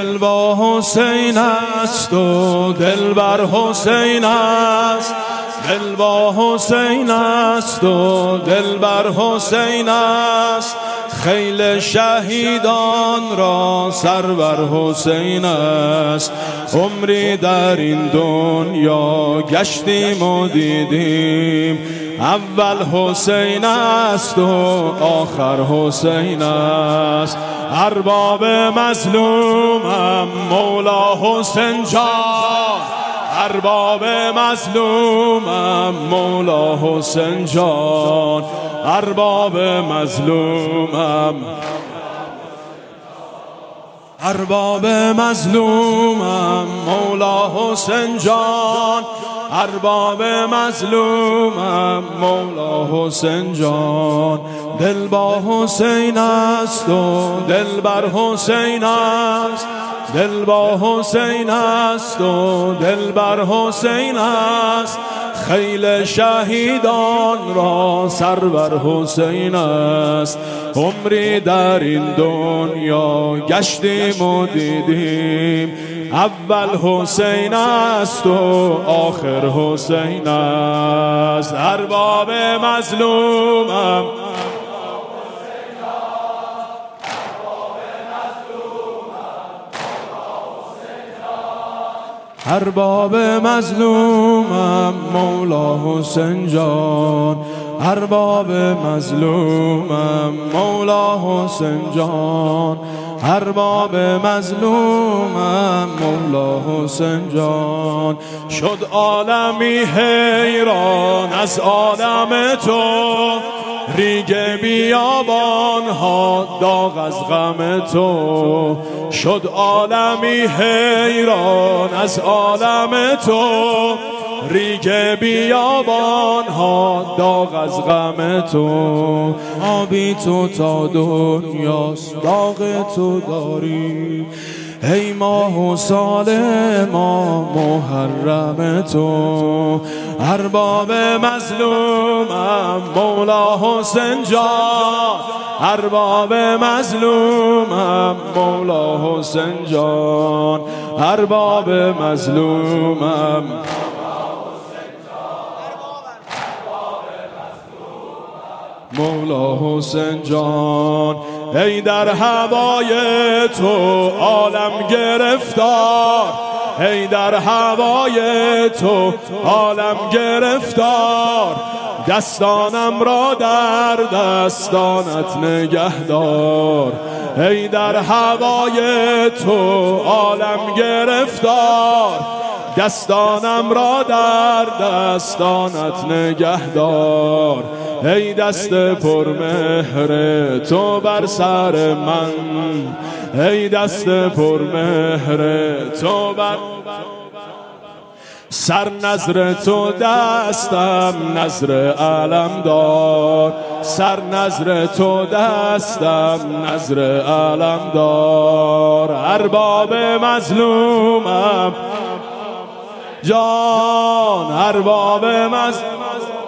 دل با حسین است و دل بر حسین است، دل با حسین است و دل بر حسین است. خیل شهیدان را سر بر حسین است. عمری در این دنیا گشتیم و دیدیم، اول حسین است و آخر حسین است. ارباب مظلومم مولا حسین جان، ارباب مظلومم مولا حسین جان، ارباب مظلومم، ارباب مظلومم مولا حسین جان، ارباب مظلومم مولا حسین جان. دل با حسین است و دل بر حسین است، دل با حسین است و دل بر حسین است. خیل شهیدان را سر بر حسین است. عمری در این دنیا گشتیم و دیدیم، اول حسین است و آخر حسین است. ارباب مظلومم، ارباب مظلومم مولا حسین جان، ارباب مظلومم مولا حسین جان، ارباب مظلومم مولا حسین جان. شد عالمی حیران از عالم تو، ریگ بیابان ها داغ از غم تو. شد عالمی حیران از عالم تو، ریگ بیابان ها داغ از غم تو. آبی تو تا دنیاست داغ تو داری، ای ماه و سال ما محرم تو. ارباب مظلومم مولا حسین جان، ارباب مظلومم مولا حسین جان، ارباب مظلومم مولا حسین جان. ای در هوای تو عالم گرفتار، ای در هوای تو عالم گرفتار. دستانم را در دستانت نگهدار، ای در هوای تو عالم گرفتار. دستانم را در دستانت نگهدار، ای دست پرمهر تو بر سر من، ای دست پرمهر تو بر سر. نظر تو دستم نظر علم دار، سر نظر تو دستم نظر علم دار. ارباب مظلومم جان، ارباب مظلومم